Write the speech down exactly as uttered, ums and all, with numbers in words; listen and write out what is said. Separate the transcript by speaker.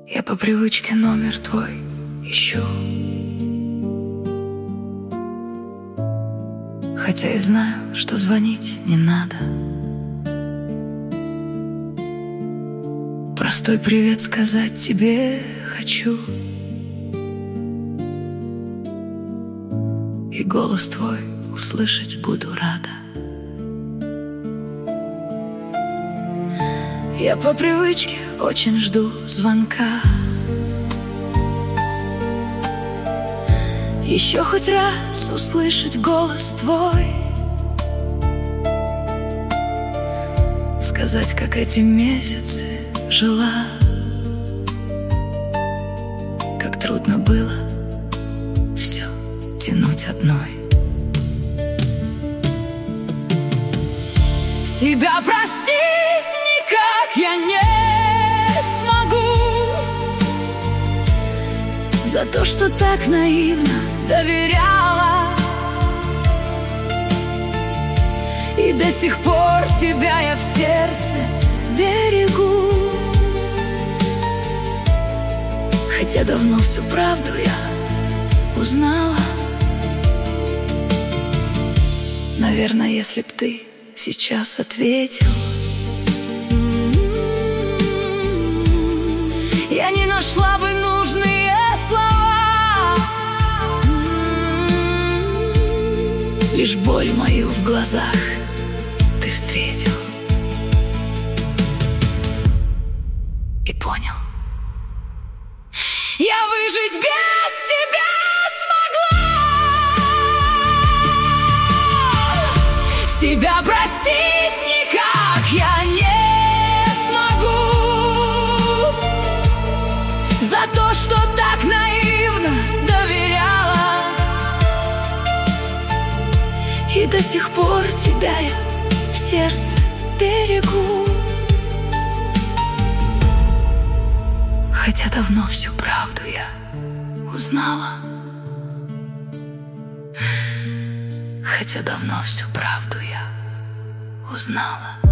Speaker 1: Я по привычке номер твой ищу, хотя и знаю, что звонить не надо. Простой привет сказать тебе хочу, и голос твой услышать буду рада. Я по привычке очень жду звонка, еще хоть раз услышать голос твой, сказать, как эти месяцы жила, как трудно было все тянуть одной. Себя простить никак я не смогу за то, что так наивно доверяла, и до сих пор тебя я в сердце берегу, хотя давно всю правду я узнала. Наверное, если б ты сейчас ответил, я не нашла бы нужные слова, лишь боль мою в глазах ты встретил и понял. Я выжить без тебя смогла, себя простить никак я не смогу за то, что так наивно доверяла, и до сих пор тебя я в сердце берегу, хотя давно всю правду я узнала, хотя давно всю правду я узнала.